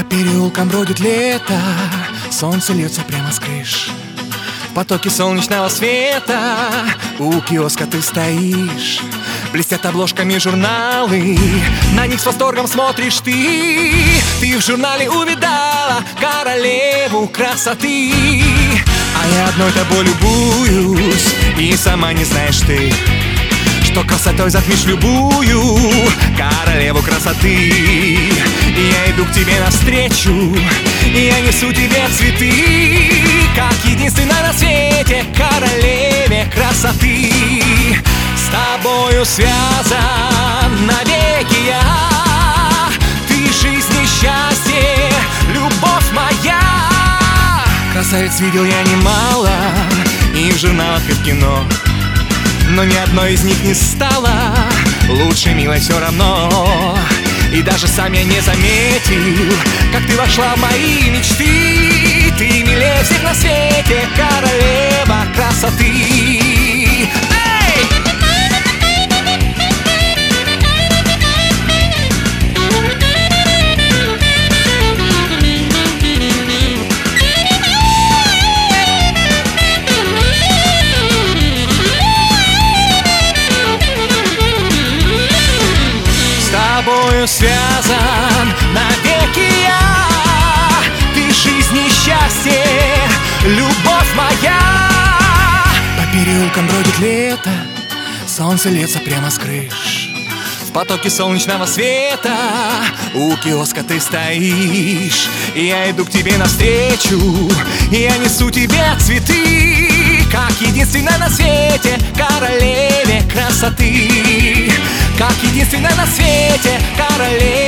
переулкам бродит лето, солнце льется прямо с крыш. В потоке солнечного света у киоска ты стоишь. Блестят обложками журналы, на них с восторгом смотришь ты. Ты в журнале увидала королеву красоты, а я одной тобой любуюсь, и сама не знаешь ты, что красотой затмишь любую королеву красоты. И я иду к тебе навстречу, и я несу тебе цветы, как единственной на свете королеве красоты. С тобою связан навеки я, ты жизнь и счастье, любовь моя. Красавиц видел я немало, и в журналах, и в кино, но ни одной из них не стало лучше, милой, все равно. И даже сам я не заметил, как ты вошла в мои мечты. Ты милее всех на свете, королева красоты. Эй! С тобою связан навеки я, ты жизнь и счастье, любовь моя. По переулкам бродит лето, солнце льется прямо с крыш. В потоке солнечного света у киоска ты стоишь. И я иду к тебе навстречу, и я несу тебе цветы, как единственной на свете королеве красоты. Как единственной на свете королеве